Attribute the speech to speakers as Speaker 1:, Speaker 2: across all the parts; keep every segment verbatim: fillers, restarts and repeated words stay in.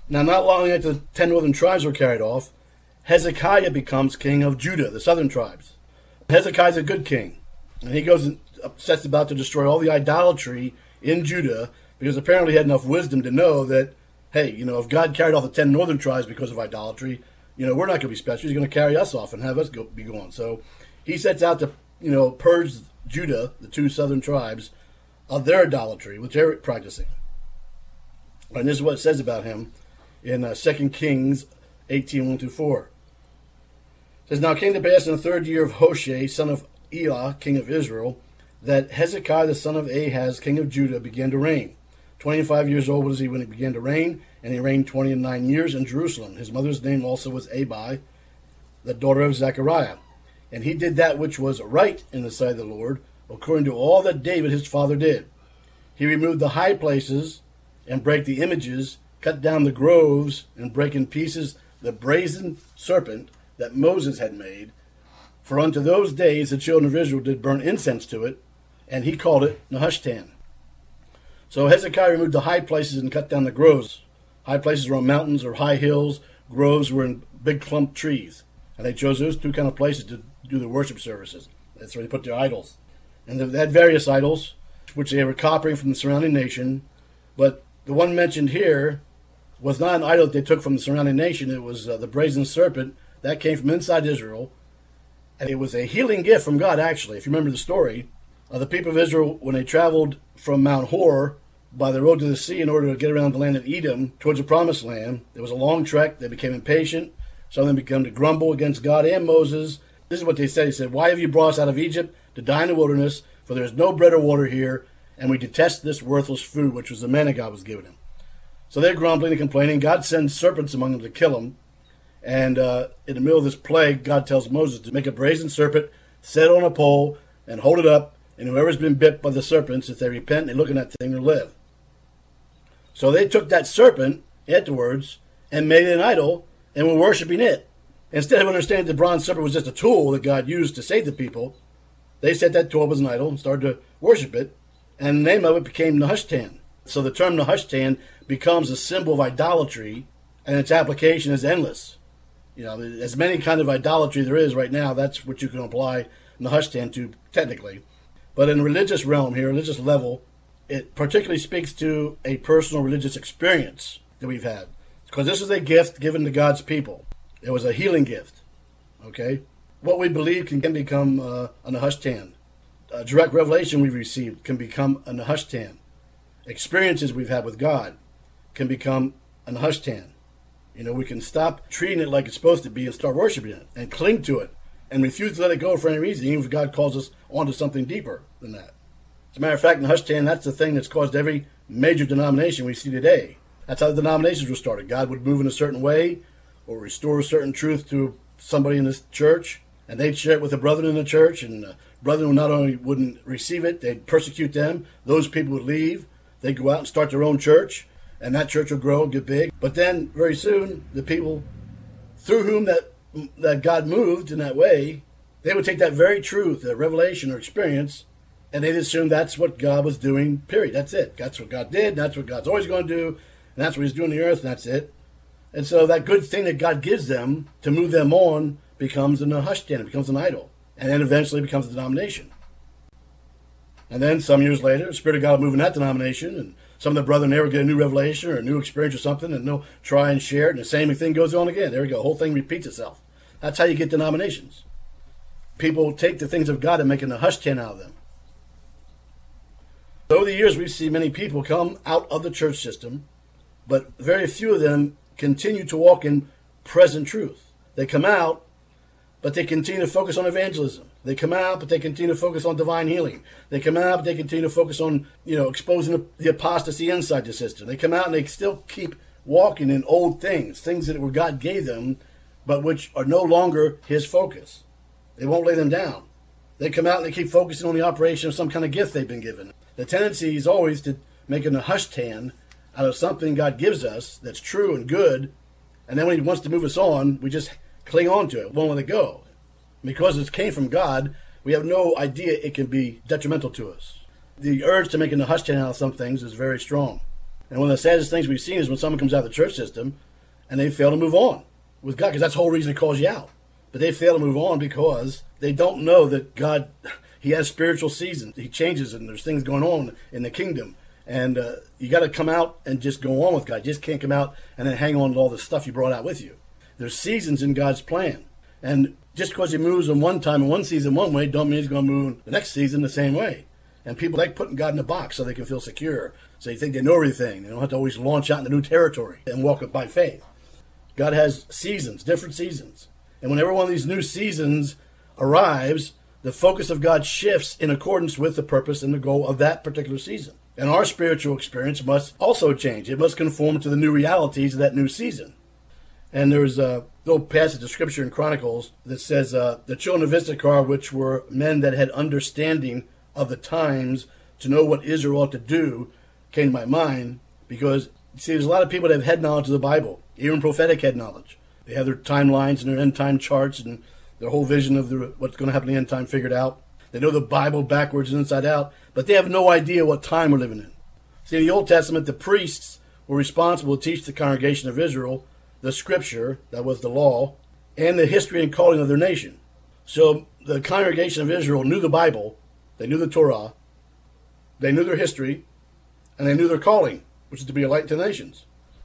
Speaker 1: Now, not long after the ten northern tribes were carried off, Hezekiah becomes king of Judah, the southern tribes. Hezekiah's a good king, and he goes and sets about to destroy all the idolatry in Judah, because apparently he had enough wisdom to know that, hey, you know, if God carried off the ten northern tribes because of idolatry, you know, we're not going to be special. He's going to carry us off and have us go, be gone. So he sets out to, you know, purge Judah, the two southern tribes, of their idolatry, which they're practicing. And this is what it says about him in uh, Second Kings eighteen, one through four. It says, Now it came to pass in the third year of Hoshea, son of Elah, king of Israel, that Hezekiah the son of Ahaz, king of Judah, began to reign. Twenty-five years old was he when he began to reign, and he reigned twenty and nine years in Jerusalem. His mother's name also was Abi, the daughter of Zechariah. And he did that which was right in the sight of the Lord, according to all that David his father did. He removed the high places, and brake the images, cut down the groves, and brake in pieces the brazen serpent that Moses had made. For unto those days the children of Israel did burn incense to it, and he called it Nehushtan. So Hezekiah removed the high places and cut down the groves. High places were on mountains or high hills. Groves were in big clump trees. And they chose those two kind of places to do the worship services. That's where they put their idols. And they had various idols, which they were copying from the surrounding nation. But the one mentioned here was not an idol that they took from the surrounding nation. It was uh, the brazen serpent that came from inside Israel. And it was a healing gift from God, actually. If you remember the story, uh, the people of Israel, when they traveled from Mount Hor by the road to the sea in order to get around the land of Edom towards the promised land, there was a long trek. They became impatient. Some of them began to grumble against God and Moses. This is what they said. He said, Why have you brought us out of Egypt to die in the wilderness? For there is no bread or water here, and we detest this worthless food, which was the manna God was giving him. So they're grumbling and complaining. God sends serpents among them to kill them. And uh, in the middle of this plague, God tells Moses to make a brazen serpent, set it on a pole, and hold it up. And whoever's been bit by the serpents, if they repent, they look at that thing, they'll live. So they took that serpent afterwards and made it an idol and were worshiping it. Instead of understanding the bronze serpent was just a tool that God used to save the people, they set that tool up as an idol and started to worship it. And the name of it became Nehushtan. So the term Nehushtan becomes a symbol of idolatry, and its application is endless. You know, as many kind of idolatry there is right now, that's what you can apply Nehushtan to technically. But in the religious realm here, religious level, it particularly speaks to a personal religious experience that we've had. Because this is a gift given to God's people. It was a healing gift. Okay? What we believe can, can become uh, a Nehushtan. A direct revelation we've received can become a Nehushtan. Experiences we've had with God can become a Nehushtan. You know, we can stop treating it like it's supposed to be and start worshiping it and cling to it and refuse to let it go for any reason, even if God calls us onto something deeper than that. As a matter of fact, Nehushtan, that's the thing that's caused every major denomination we see today. That's how the denominations were started. God would move in a certain way or restore a certain truth to somebody in this church, and they'd share it with a brother in the church, and the brethren not only wouldn't receive it, they'd persecute them. Those people would leave. They'd go out and start their own church, and that church would grow and get big. But then, very soon, the people through whom that that God moved in that way, they would take that very truth, that revelation or experience, and they'd assume that's what God was doing, period. That's it. That's what God did. That's what God's always going to do. And that's what he's doing on the earth, and that's it. And so that good thing that God gives them to move them on becomes a Nehushtan. It becomes an idol. And then eventually becomes a denomination. And then some years later, the Spirit of God will move in that denomination, and some of the brethren there will get a new revelation or a new experience or something, and they'll try and share it, and the same thing goes on again. There we go. The whole thing repeats itself. That's how you get denominations. People take the things of God and make a Nehushtan out of them. Over the years, we've seen many people come out of the church system, but very few of them continue to walk in present truth. They come out, but they continue to focus on evangelism. They come out, but they continue to focus on divine healing. They come out, but they continue to focus on, you know, exposing the apostasy inside the system. They come out and they still keep walking in old things, things that were God gave them, but which are no longer his focus. They won't lay them down. They come out and they keep focusing on the operation of some kind of gift they've been given. The tendency is always to make a Nehushtan out of something God gives us that's true and good, and then when he wants to move us on, we just cling on to it, won't let it go. Because it came from God, we have no idea it can be detrimental to us. The urge to make a Nehushtan out of some things is very strong. And one of the saddest things we've seen is when someone comes out of the church system and they fail to move on with God, because that's the whole reason He calls you out. But they fail to move on because they don't know that God, He has spiritual seasons. He changes, and there's things going on in the kingdom. And uh, you got to come out and just go on with God. You just can't come out and then hang on to all the stuff you brought out with you. There's seasons in God's plan. And just because He moves in one time in one season one way, don't mean He's going to move the next season the same way. And people like putting God in a box so they can feel secure. So they think they know everything. They don't have to always launch out into new territory and walk it by faith. God has seasons, different seasons. And whenever one of these new seasons arrives, the focus of God shifts in accordance with the purpose and the goal of that particular season. And our spiritual experience must also change. It must conform to the new realities of that new season. And there's a little passage of scripture in Chronicles that says, uh, the children of Issachar, which were men that had understanding of the times to know what Israel ought to do, came to my mind, because, you see, there's a lot of people that have head knowledge of the Bible, even prophetic head knowledge. They have their timelines and their end time charts and their whole vision of the, what's going to happen in the end time figured out. They know the Bible backwards and inside out, but they have no idea what time we're living in. See, in the Old Testament, the priests were responsible to teach the congregation of Israel the scripture, that was the law, and the history and calling of their nation. So the congregation of Israel knew the Bible, they knew the Torah, they knew their history, and they knew their calling, which is to be a light to the nations.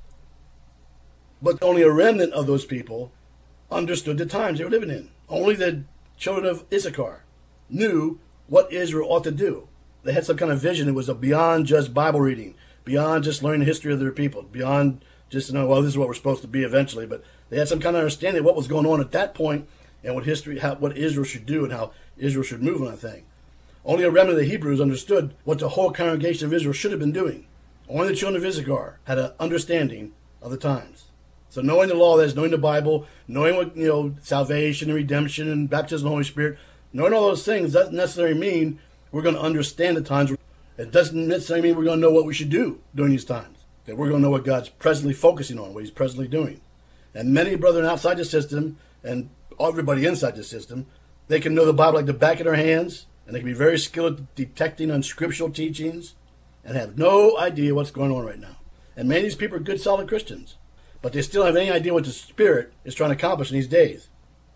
Speaker 1: But only a remnant of those people understood the times they were living in. Only the children of Issachar knew what Israel ought to do. They had some kind of vision. It was a beyond just Bible reading, beyond just learning the history of their people, beyond just to know, well, this is what we're supposed to be eventually. But they had some kind of understanding of what was going on at that point and what history, how, what Israel should do and how Israel should move on that thing. Only a remnant of the Hebrews understood what the whole congregation of Israel should have been doing. Only the children of Issachar had an understanding of the times. So knowing the law, that is knowing the Bible, knowing what, you know, salvation and redemption and baptism of the Holy Spirit, knowing all those things doesn't necessarily mean we're going to understand the times. It doesn't necessarily mean we're going to know what we should do during these times. That we're going to know what God's presently focusing on, what He's presently doing. And many brethren outside the system, and everybody inside the system, they can know the Bible like the back of their hands, and they can be very skilled at detecting unscriptural teachings, and have no idea what's going on right now. And many of these people are good, solid Christians, but they still have any idea what the Spirit is trying to accomplish in these days.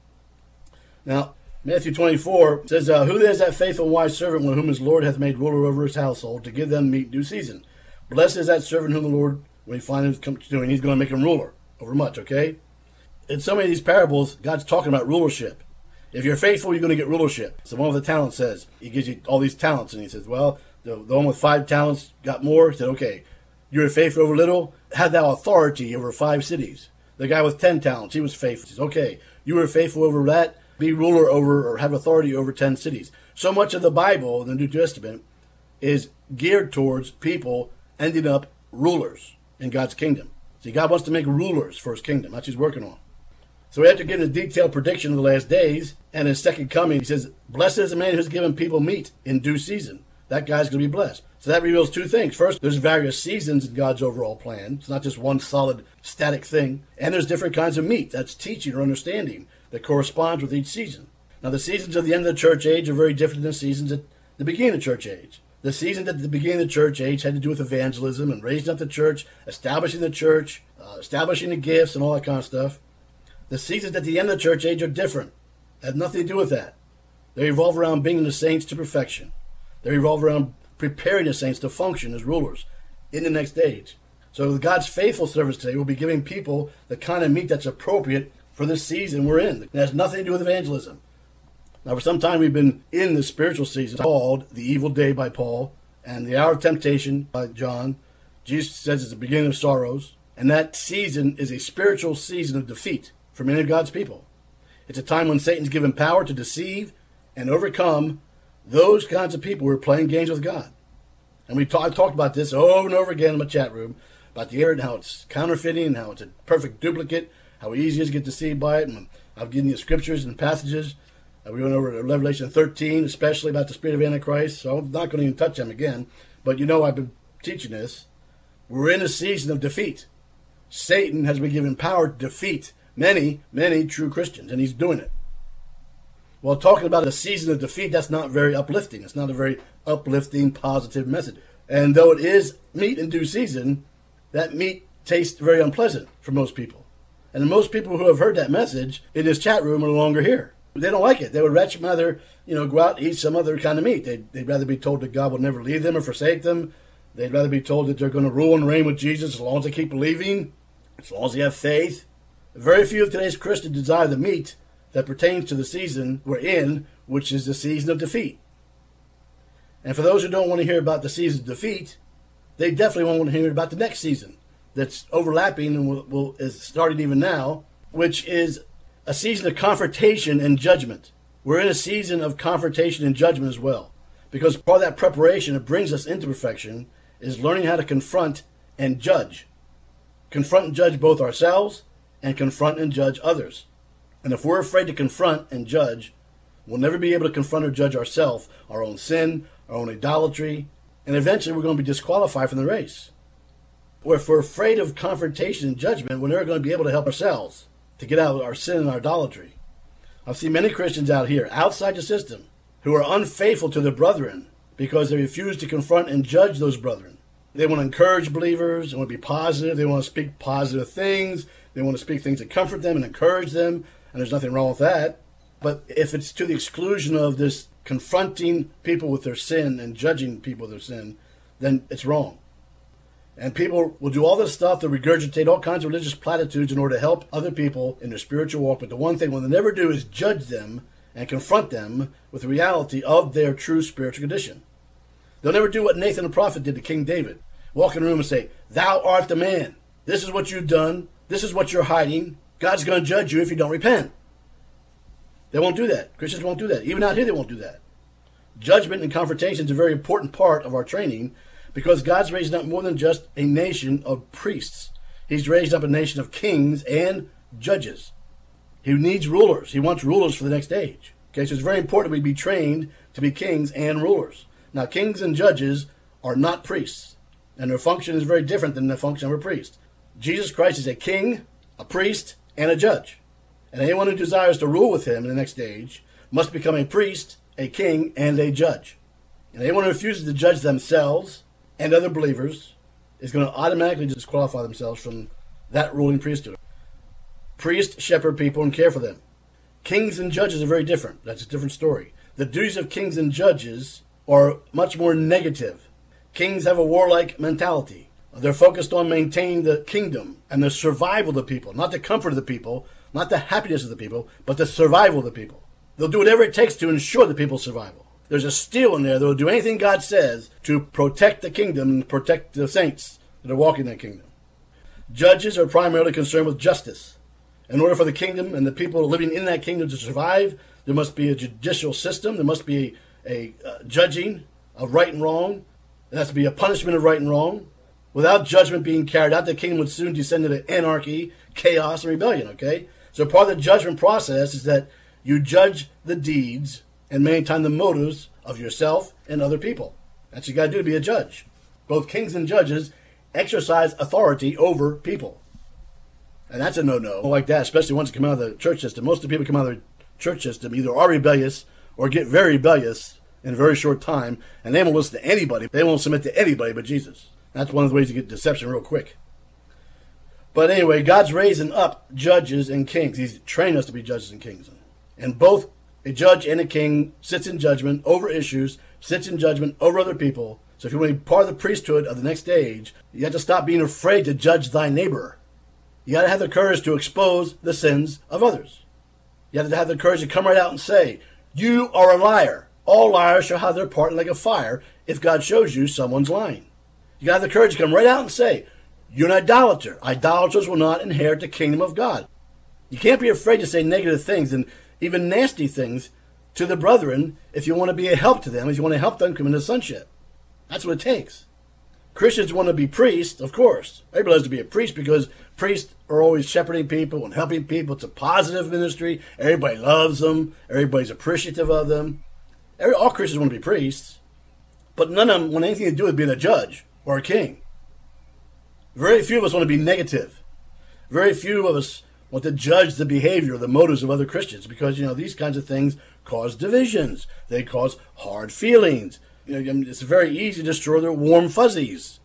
Speaker 1: Now, Matthew twenty-four says, uh, who is that faithful and wise servant whom his Lord hath made ruler over his household, to give them meat in due season? Blessed is that servant whom the Lord, when He finds him come to doing, He's going to make him ruler over much, okay? In so many of these parables, God's talking about rulership. If you're faithful, you're going to get rulership. So one of the talents says, He gives you all these talents, and He says, well, the, the one with five talents got more. He said, okay, you're faithful over little, have thou authority over five cities. The guy with ten talents, he was faithful. He says, okay, you were faithful over that, be ruler over, or have authority over ten cities. So much of the Bible, the New Testament, is geared towards people ending up rulers in God's kingdom. See, God wants to make rulers for His kingdom. That's what He's working on. So we have to give a detailed prediction of the last days and His second coming. He says, blessed is the man who's given people meat in due season. That guy's going to be blessed. So that reveals two things. First, there's various seasons in God's overall plan. It's not just one solid, static thing. And there's different kinds of meat. That's teaching or understanding that corresponds with each season. Now, the seasons of the end of the church age are very different than the seasons at the beginning of the church age. The season at the beginning of the church age had to do with evangelism and raising up the church, establishing the church, uh, establishing the gifts and all that kind of stuff. The seasons at the end of the church age are different. They have nothing to do with that. They revolve around bringing the saints to perfection. They revolve around preparing the saints to function as rulers in the next age. So God's faithful servants today will be giving people the kind of meat that's appropriate for this season we're in. It has nothing to do with evangelism. Now, for some time, we've been in the spiritual season called the evil day by Paul and the hour of temptation by John. Jesus says it's the beginning of sorrows. And that season is a spiritual season of defeat for many of God's people. It's a time when Satan's given power to deceive and overcome those kinds of people who are playing games with God. And we talk, talked about this over and over again in my chat room, about the error and how it's counterfeiting and how it's a perfect duplicate, how easy it is to get deceived by it. And I've given you scriptures and passages. We went over to Revelation thirteen, especially about the spirit of Antichrist, so I'm not going to even touch them again. But you know I've been teaching this. We're in a season of defeat. Satan has been given power to defeat many, many true Christians, and he's doing it. Well, talking about a season of defeat, that's not very uplifting. It's not a very uplifting, positive message. And though it is meat in due season, that meat tastes very unpleasant for most people. And most people who have heard that message in this chat room are no longer here. They don't like it. They would rather, you know, go out and eat some other kind of meat. They'd, they'd rather be told that God will never leave them or forsake them. They'd rather be told that they're going to rule and reign with Jesus as long as they keep believing, as long as they have faith. Very few of today's Christians desire the meat that pertains to the season we're in, which is the season of defeat. And for those who don't want to hear about the season of defeat, they definitely won't want to hear about the next season that's overlapping and will, will, is starting even now, which is a season of confrontation and judgment. We're in a season of confrontation and judgment as well, because part of that preparation that brings us into perfection is learning how to confront and judge. Confront and judge both ourselves and confront and judge others. And if we're afraid to confront and judge, we'll never be able to confront or judge ourselves, our own sin, our own idolatry, and eventually we're going to be disqualified from the race. Or if we're afraid of confrontation and judgment, we're never going to be able to help ourselves to get out of our sin and our idolatry. I've seen many Christians out here, outside the system, who are unfaithful to their brethren because they refuse to confront and judge those brethren. They want to encourage believers, they want to be positive, they want to speak positive things, they want to speak things that comfort them and encourage them, and there's nothing wrong with that. But if it's to the exclusion of this confronting people with their sin and judging people with their sin, then it's wrong. And people will do all this stuff to regurgitate all kinds of religious platitudes in order to help other people in their spiritual walk. But the one thing they'll never do is judge them and confront them with the reality of their true spiritual condition. They'll never do what Nathan the prophet did to King David. Walk in a room and say, "Thou art the man. This is what you've done. This is what you're hiding. God's going to judge you if you don't repent." They won't do that. Christians won't do that. Even out here, they won't do that. Judgment and confrontation is a very important part of our training, because God's raising up more than just a nation of priests. He's raised up a nation of kings and judges. He needs rulers. He wants rulers for the next age. Okay, so it's very important we be trained to be kings and rulers. Now, kings and judges are not priests, and their function is very different than the function of a priest. Jesus Christ is a king, a priest, and a judge. And anyone who desires to rule with him in the next age must become a priest, a king, and a judge. And anyone who refuses to judge themselves and other believers is going to automatically disqualify themselves from that ruling priesthood. Priests shepherd people and care for them. Kings and judges are very different. That's a different story. The duties of kings and judges are much more negative. Kings have a warlike mentality. They're focused on maintaining the kingdom and the survival of the people, not the comfort of the people, not the happiness of the people, but the survival of the people. They'll do whatever it takes to ensure the people's survival. There's a steel in there that will do anything God says to protect the kingdom and protect the saints that are walking in that kingdom. Judges are primarily concerned with justice. In order for the kingdom and the people living in that kingdom to survive, there must be a judicial system. There must be a, a uh, judging of right and wrong. There has to be a punishment of right and wrong. Without judgment being carried out, the kingdom would soon descend into anarchy, chaos, and rebellion, okay? So part of the judgment process is that you judge the deeds and maintain the motives of yourself and other people. That's what you got to do to be a judge. Both kings and judges exercise authority over people. And that's a no-no like that, especially once you come out of the church system. Most of the people who come out of the church system either are rebellious or get very rebellious in a very short time, and they won't listen to anybody. They won't submit to anybody but Jesus. That's one of the ways to get deception real quick. But anyway, God's raising up judges and kings. He's training us to be judges and kings. And both a judge and a king sits in judgment over issues, sits in judgment over other people. So if you want to be part of the priesthood of the next age, you have to stop being afraid to judge thy neighbor. You got to have the courage to expose the sins of others. You have to have the courage to come right out and say, "You are a liar. All liars shall have their part in the lake of fire," if God shows you someone's lying. You got to have the courage to come right out and say, "You're an idolater. Idolaters will not inherit the kingdom of God." You can't be afraid to say negative things and even nasty things to the brethren if you want to be a help to them, if you want to help them come into sonship. That's what it takes. Christians want to be priests, of course. Everybody loves to be a priest because priests are always shepherding people and helping people. It's a positive ministry. Everybody loves them. Everybody's appreciative of them. Every, all Christians want to be priests, but none of them want anything to do with being a judge or a king. Very few of us want to be negative. Very few of us want to judge the behavior or the motives of other Christians because, you know, these kinds of things cause divisions. They cause hard feelings. You know, it's very easy to destroy their warm fuzzies.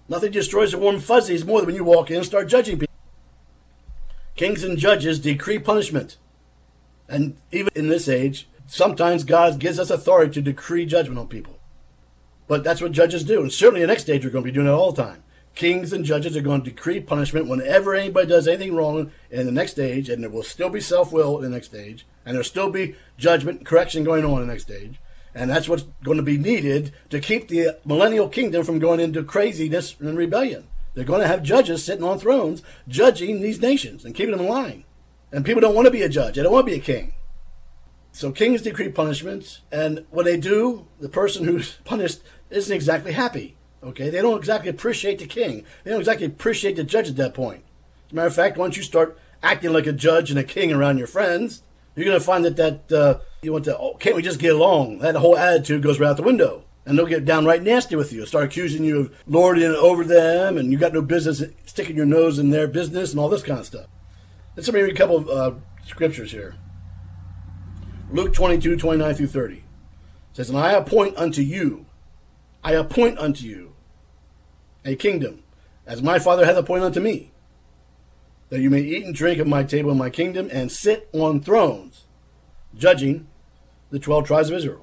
Speaker 1: Nothing destroys the warm fuzzies more than when you walk in and start judging people. Kings and judges decree punishment. And even in this age, sometimes God gives us authority to decree judgment on people. But that's what judges do. And certainly in the next age, we're going to be doing it all the time. Kings and judges are going to decree punishment whenever anybody does anything wrong in the next age, and there will still be self-will in the next age, and there'll still be judgment and correction going on in the next age. And that's what's going to be needed to keep the millennial kingdom from going into craziness and rebellion. They're going to have judges sitting on thrones judging these nations and keeping them in line. And people don't want to be a judge. They don't want to be a king. So kings decree punishments, and when they do, the person who's punished isn't exactly happy. Okay, they don't exactly appreciate the king. They don't exactly appreciate the judge at that point. As a matter of fact, once you start acting like a judge and a king around your friends, you're going to find that that uh, you want to, oh, can't we just get along? That whole attitude goes right out the window. And they'll get downright nasty with you. Start accusing you of lording it over them, and you got no business sticking your nose in their business and all this kind of stuff. Let's read a couple of uh, scriptures here. Luke twenty-two, twenty-nine through thirty. It says, and I appoint unto you, I appoint unto you a kingdom, as my Father hath appointed unto me, that you may eat and drink of my table in my kingdom, and sit on thrones, judging the twelve tribes of Israel.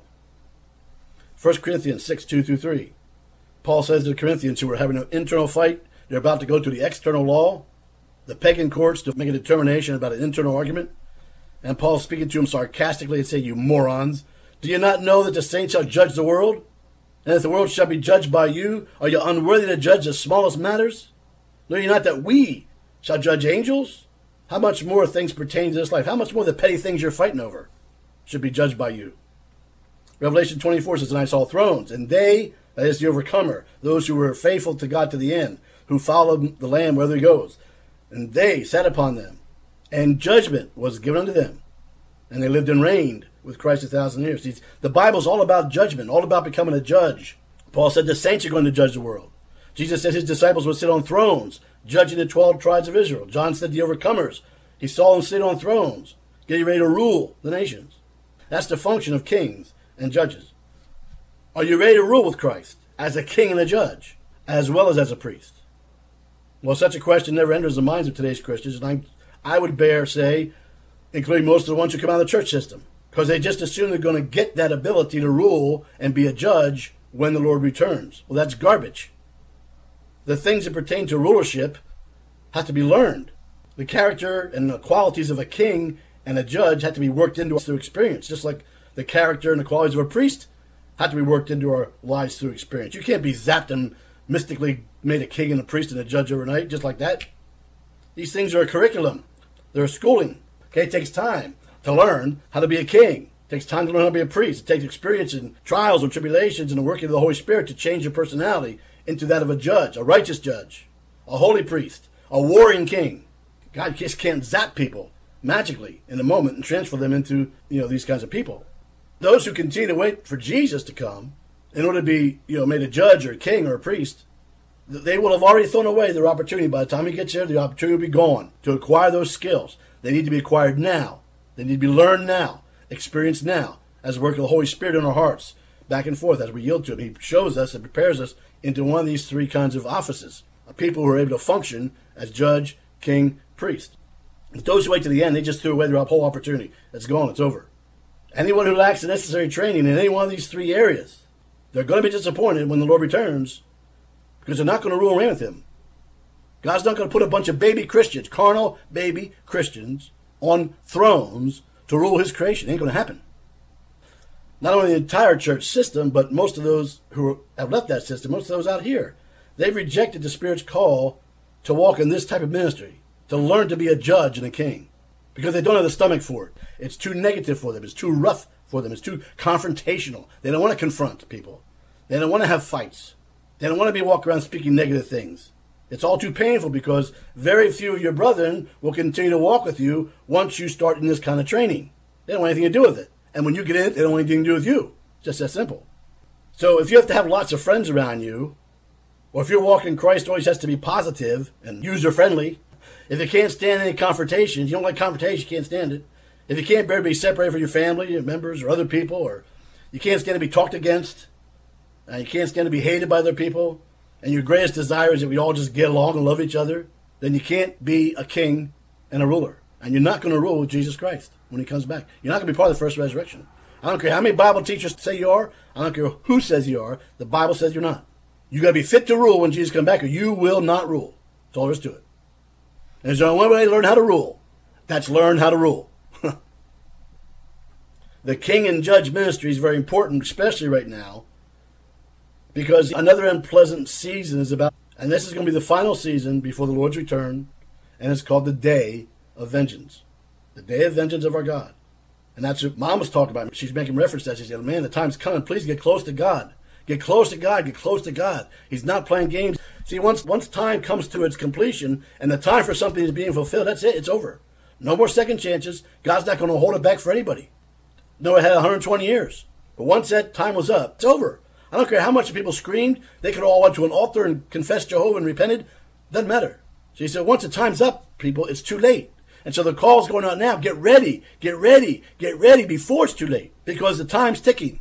Speaker 1: First Corinthians six, two through three. Paul says to the Corinthians who were having an internal fight, they're about to go to the external law, the pagan courts, to make a determination about an internal argument. And Paul's speaking to them sarcastically and saying, you morons, do you not know that the saints shall judge the world? And if the world shall be judged by you, are you unworthy to judge the smallest matters? Know ye not that we shall judge angels? How much more things pertain to this life? How much more the petty things you're fighting over should be judged by you? Revelation twenty-four says, and I saw thrones, and they, that is the overcomer, those who were faithful to God to the end, who followed the Lamb wherever he goes, and they sat upon them, and judgment was given unto them, and they lived and reigned with Christ a thousand years. See, the Bible's all about judgment, all about becoming a judge. Paul said the saints are going to judge the world. Jesus said his disciples would sit on thrones, judging the twelve tribes of Israel. John said the overcomers, he saw them sit on thrones, getting ready to rule the nations. That's the function of kings and judges. Are you ready to rule with Christ as a king and a judge, as well as as a priest? Well, such a question never enters the minds of today's Christians, and I, I would bear say, including most of the ones who come out of the church system, because they just assume they're going to get that ability to rule and be a judge when the Lord returns. Well, that's garbage. The things that pertain to rulership have to be learned. The character and the qualities of a king and a judge have to be worked into us through experience, just like the character and the qualities of a priest have to be worked into our lives through experience. You can't be zapped and mystically made a king and a priest and a judge overnight, just like that. These things are a curriculum. They're a schooling. Okay, it takes time to learn how to be a king. It takes time to learn how to be a priest. It takes experience in trials and tribulations and the working of the Holy Spirit to change your personality into that of a judge, a righteous judge, a holy priest, a warring king. God just can't zap people magically in a moment and transfer them into, you know, these kinds of people. Those who continue to wait for Jesus to come in order to be, you know, made a judge or a king or a priest, they will have already thrown away their opportunity. By the time he gets there, the opportunity will be gone to acquire those skills. They need to be acquired now. They need to be learned now, experienced now, as the work of the Holy Spirit in our hearts, back and forth as we yield to him. He shows us and prepares us into one of these three kinds of offices, of people who are able to function as judge, king, priest. But those who wait to the end, they just threw away their whole opportunity. It's gone. It's over. Anyone who lacks the necessary training in any one of these three areas, they're going to be disappointed when the Lord returns, because they're not going to rule and reign with him. God's not going to put a bunch of baby Christians, carnal baby Christians, on thrones to rule his creation. It ain't going to happen. Not only the entire church system, but most of those who have left that system, most of those out here, they've rejected the Spirit's call to walk in this type of ministry, to learn to be a judge and a king, because they don't have the stomach for it. It's too negative for them. It's too rough for them. It's too confrontational. They don't want to confront people. They don't want to have fights. They don't want to be walking around speaking negative things. It's all too painful, because very few of your brethren will continue to walk with you once you start in this kind of training. They don't want anything to do with it. And when you get in it, they don't want anything to do with you. Just that simple. So if you have to have lots of friends around you, or if you're walking in Christ, always has to be positive and user-friendly. If you can't stand any confrontations, you don't like confrontation, you can't stand it. If you can't bear to be separated from your family, your members, or other people, or you can't stand to be talked against, and you can't stand to be hated by other people, and your greatest desire is that we all just get along and love each other, then you can't be a king and a ruler. And you're not going to rule with Jesus Christ when he comes back. You're not going to be part of the first resurrection. I don't care how many Bible teachers say you are. I don't care who says you are. The Bible says you're not. You got to be fit to rule when Jesus comes back, or you will not rule. That's all there is to it. And there's only one way to learn how to rule. That's learn how to rule. The king and judge ministry is very important, especially right now, because another unpleasant season is about, and this is going to be the final season before the Lord's return, and it's called the Day of Vengeance. The Day of Vengeance of our God. And that's what Mom was talking about. She's making reference to that. She said, man, the time's coming. Please get close to God. Get close to God. Get close to God. He's not playing games. See, once once time comes to its completion and the time for something is being fulfilled, that's it. It's over. No more second chances. God's not going to hold it back for anybody. Noah had one hundred twenty years. But once that time was up, it's over. I don't care how much people screamed. They could all went to an altar and confessed Jehovah and repented. Doesn't matter. So he said, once the time's up, people, it's too late. And so the call's going out now. Get ready. Get ready. Get ready before it's too late. Because the time's ticking.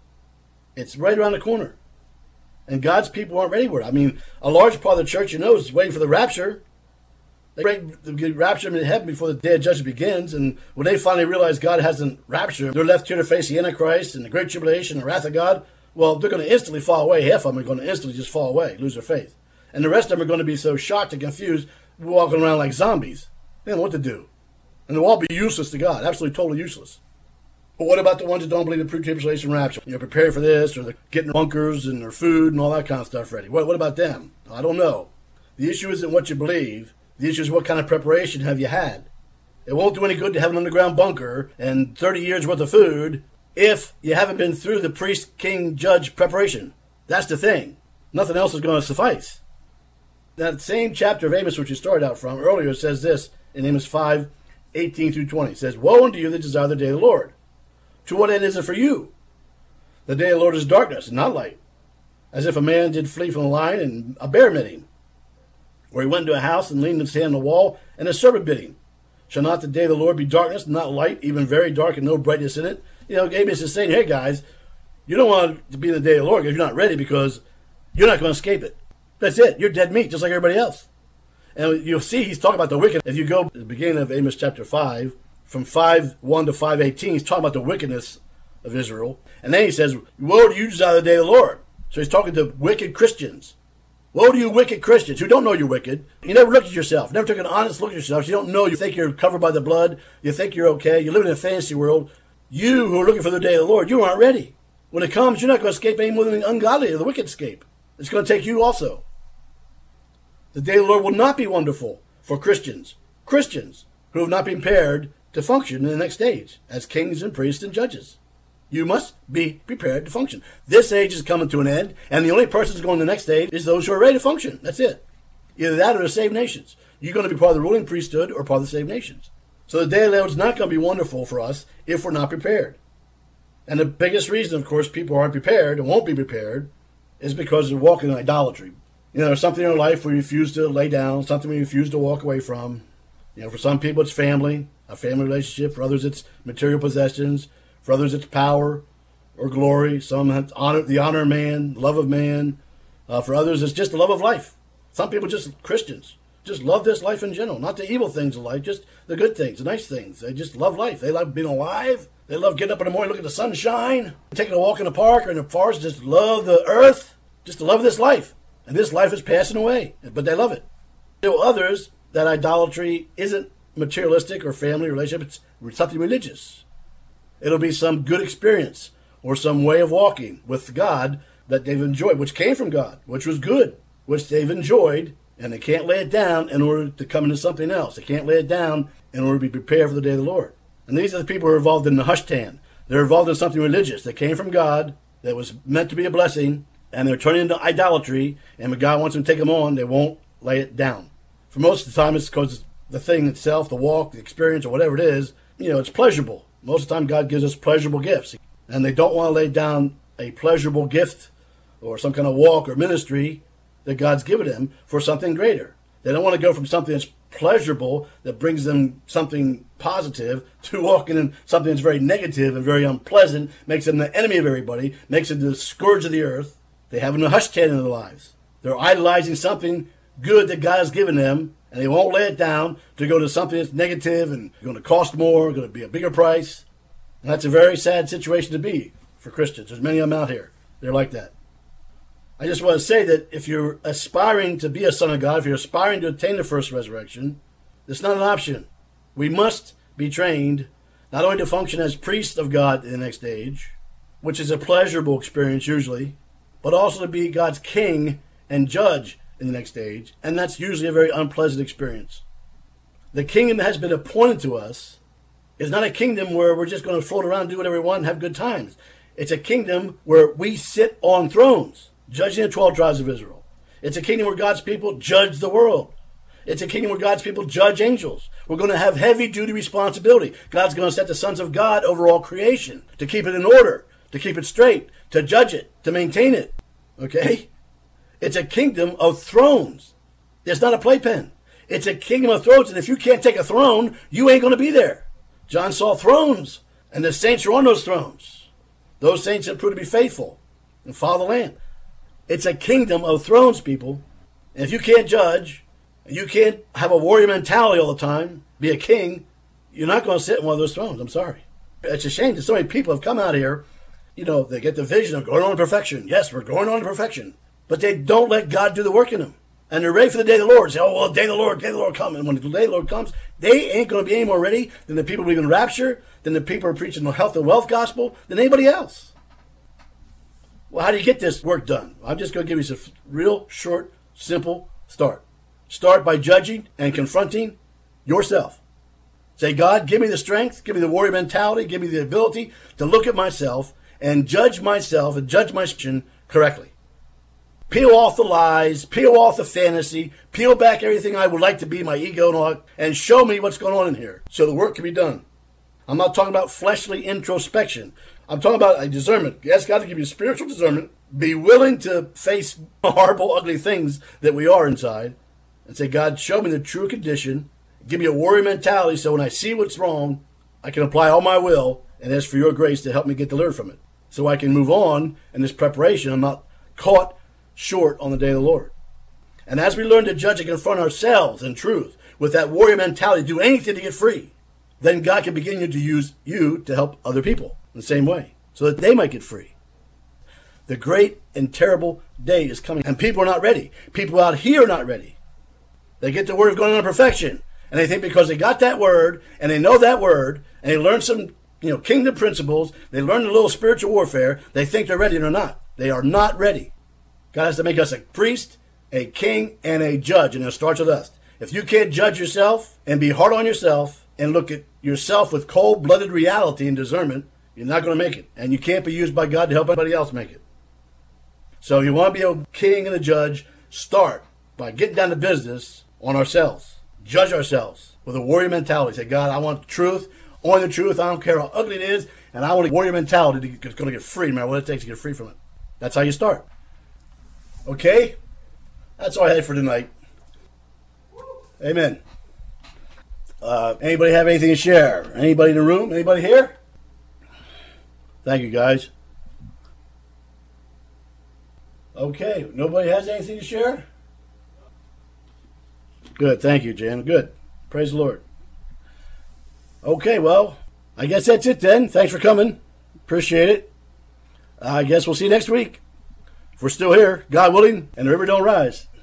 Speaker 1: It's right around the corner. And God's people aren't ready for it. I mean, a large part of the church, you know, is waiting for the rapture. They wait to get raptured into heaven before the day of judgment begins. And when they finally realize God hasn't raptured, they're left here to face the Antichrist and the Great Tribulation, the wrath of God. Well, they're going to instantly fall away. Half of them are going to instantly just fall away, lose their faith. And the rest of them are going to be so shocked and confused, walking around like zombies. They don't know what to do. And they'll all be useless to God, absolutely totally useless. But what about the ones that don't believe in the pre-tribulation rapture? You're prepared for this, or they're getting bunkers and their food and all that kind of stuff ready. What, what about them? I don't know. The issue isn't what you believe. The issue is what kind of preparation have you had. It won't do any good to have an underground bunker and thirty years worth of food if you haven't been through the priest, king, judge preparation. That's the thing. Nothing else is going to suffice. That same chapter of Amos, which you started out from earlier, says this in Amos five, eighteen through twenty. It says, woe unto you that desire the day of the Lord. To what end is it for you? The day of the Lord is darkness and not light. As if a man did flee from a lion and a bear met him. Or he went into a house and leaned his hand on the wall, and a serpent bit him. Shall not the day of the Lord be darkness, and not light, even very dark, and no brightness in it? You know, Amos is saying, hey guys, you don't want it to be the day of the Lord because you're not ready, because you're not going to escape it. That's it. You're dead meat, just like everybody else. And you'll see he's talking about the wicked. If you go to the beginning of Amos chapter five, from five one to five eighteen, he's talking about the wickedness of Israel. And then he says, woe to you desire the day of the Lord. So he's talking to wicked Christians. Woe to you wicked Christians who don't know you're wicked. You never looked at yourself. Never took an honest look at yourself. You don't know. You think you're covered by the blood. You think you're okay. You live in a fantasy world. You who are looking for the day of the Lord, you aren't ready. When it comes, you're not going to escape any more than the ungodly or the wicked escape. It's going to take you also. The day of the Lord will not be wonderful for Christians. Christians who have not been prepared to function in the next age as kings and priests and judges. You must be prepared to function. This age is coming to an end, and the only person who's going to the next age is those who are ready to function. That's it. Either that or the saved nations. You're going to be part of the ruling priesthood or part of the saved nations. So the day of the Lord is not going to be wonderful for us if we're not prepared. And the biggest reason, of course, people aren't prepared and won't be prepared is because they're walking in idolatry. You know, there's something in our life we refuse to lay down, something we refuse to walk away from. You know, for some people it's family, a family relationship. For others it's material possessions. For others, it's power or glory. Some have honor, the honor of man, love of man. Uh, for others, it's just the love of life. Some people, just Christians, just love this life in general. Not the evil things of life, just the good things, the nice things. They just love life. They love being alive. They love getting up in the morning, looking at the sunshine, taking a walk in the park or in the forest. Just love the earth, just to love this life. And this life is passing away, but they love it. There are others that idolatry isn't materialistic or family relationship. It's something religious. It'll be some good experience or some way of walking with God that they've enjoyed, which came from God, which was good, which they've enjoyed, and they can't lay it down in order to come into something else. They can't lay it down in order to be prepared for the day of the Lord. And these are the people who are involved in the hushtan. They're involved in something religious that came from God, that was meant to be a blessing, and they're turning into idolatry, and when God wants them to take them on, they won't lay it down. For most of the time, it's because the thing itself, the walk, the experience, or whatever it is, you know, it's pleasurable. Most of the time, God gives us pleasurable gifts. And they don't want to lay down a pleasurable gift or some kind of walk or ministry that God's given them for something greater. They don't want to go from something that's pleasurable, that brings them something positive, to walking in something that's very negative and very unpleasant, makes them the enemy of everybody, makes them the scourge of the earth. They have a hushtan in their lives. They're idolizing something good that God has given them, and they won't lay it down to go to something that's negative and going to cost more, going to be a bigger price. And that's a very sad situation to be for Christians. There's many of them out here. They're like that. I just want to say that if you're aspiring to be a son of God, if you're aspiring to attain the first resurrection, it's not an option. We must be trained not only to function as priests of God in the next age, which is a pleasurable experience usually, but also to be God's king and judge in the next age, and that's usually a very unpleasant experience. The kingdom that has been appointed to us is not a kingdom where we're just going to float around, do whatever we want, and have good times. It's a kingdom where we sit on thrones, judging the twelve tribes of Israel. It's a kingdom where God's people judge the world. It's a kingdom where God's people judge angels. We're going to have heavy-duty responsibility. God's going to set the sons of God over all creation, to keep it in order, to keep it straight, to judge it, to maintain it. Okay? It's a kingdom of thrones. It's not a playpen. It's a kingdom of thrones, and if you can't take a throne, you ain't going to be there. John saw thrones, and the saints are on those thrones. Those saints have proved to be faithful and follow the Lamb. It's a kingdom of thrones, people. And if you can't judge, you can't have a warrior mentality all the time, be a king, you're not going to sit in one of those thrones. I'm sorry. It's a shame that so many people have come out here, you know, they get the vision of going on to perfection. Yes, we're going on to perfection. But they don't let God do the work in them. And they're ready for the day of the Lord. Say, oh, well, day of the Lord, day of the Lord come. And when the day of the Lord comes, they ain't going to be any more ready than the people believing in rapture, than the people who are preaching the health and wealth gospel, than anybody else. Well, how do you get this work done? I'm just going to give you some real short, simple start. Start by judging and confronting yourself. Say, God, give me the strength, give me the warrior mentality, give me the ability to look at myself and judge myself and judge my sin correctly. Peel off the lies, peel off the fantasy, peel back everything I would like to be, my ego and all, and show me what's going on in here so the work can be done. I'm not talking about fleshly introspection. I'm talking about a discernment. Ask God to give you spiritual discernment. Be willing to face horrible, ugly things that we are inside and say, God, show me the true condition. Give me a warrior mentality so when I see what's wrong, I can apply all my will and ask for your grace to help me get delivered from it. So I can move on in this preparation. I'm not caught short on the day of the Lord. And as we learn to judge and confront ourselves in truth with that warrior mentality, do anything to get free, then God can begin to use you to help other people in the same way so that they might get free. The great and terrible day is coming, and people are not ready. People out here are not ready. They get the word of going on to perfection, and they think because they got that word and they know that word and they learn some, you know, kingdom principles, they learn a little spiritual warfare, they think they're ready and they're not. They are not ready. God has to make us a priest, a king, and a judge, and it starts with us. If you can't judge yourself and be hard on yourself and look at yourself with cold-blooded reality and discernment, you're not going to make it. And you can't be used by God to help anybody else make it. So if you want to be a king and a judge, start by getting down to business on ourselves. Judge ourselves with a warrior mentality. Say, God, I want the truth, only the truth. I don't care how ugly it is, and I want a warrior mentality that's going to get free, no matter what it takes to get free from it. That's how you start. Okay? That's all I had for tonight. Amen. Uh, anybody have anything to share? Anybody in the room? Anybody here? Thank you, guys. Okay. Nobody has anything to share? Good. Thank you, Jan. Good. Praise the Lord. Okay, well, I guess that's it then. Thanks for coming. Appreciate it. I guess we'll see you next week. If we're still here, God willing, and the river don't rise.